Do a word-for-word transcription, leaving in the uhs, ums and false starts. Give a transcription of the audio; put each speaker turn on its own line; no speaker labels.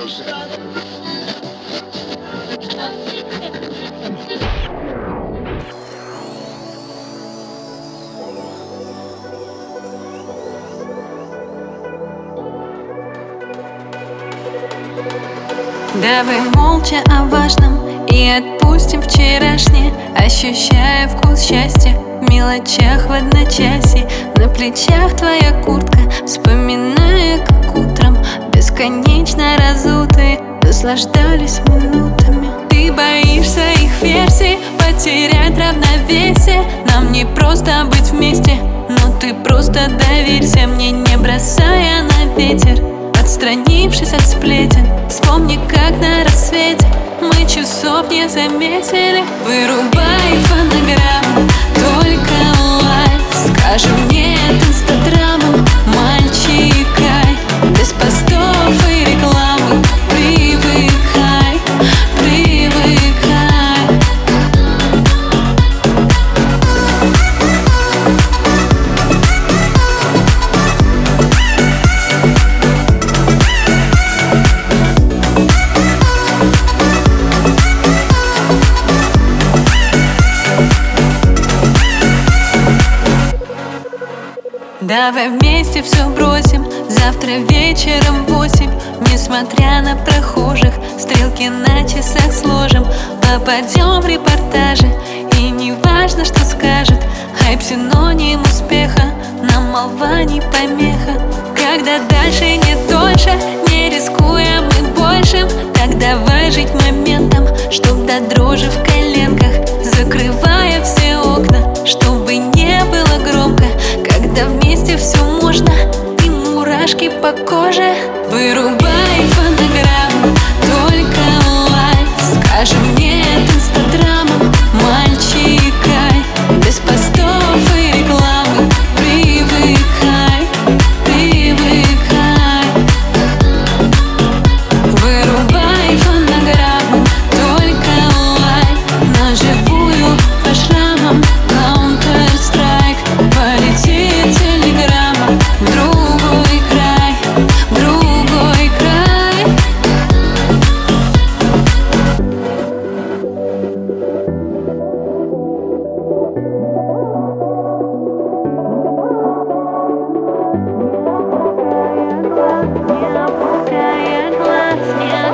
Давай молча о важном и отпустим вчерашнее, ощущая вкус счастья в мелочах в одночасье. На плечах твоя куртка, вспоминая, как утром бесконечно разутые наслаждались минутами. Ты боишься их версий, потерять равновесие. Нам не просто быть вместе, но ты просто доверься мне, не бросая на ветер. Отстранившись от сплетен, вспомни, как на рассвете мы часов не заметили. Вырубай фонограмму, только лайф. Скажем нет инстаграму, мальчикай. Без постов и рекламы привыкай, привыкай. Давай вместе все бросим, завтра вечером в восемь. Несмотря на прохожих, стрелки на часах сложим. Попадем в репортажи, и не важно, что скажет. Хайп синоним успеха, нам молва не помеха. Когда дальше не дольше, не рискуя мы большим, так давай жить моментом, чтоб до дрожи в коленках. Закрывая все окна, чтобы не было громко. Когда вместе все можно, и мурашки по коже. Вырубай фонограмму, только лайф. Скажем нет инстаграму, мальчикай. Без постов и рекламы привыкай, привыкай. Вырубай фонограмму, только лайф. На живую по шрамам Counter-Strike. Полетит телеграмма в другой край, в другой край. Не опуская глаз, не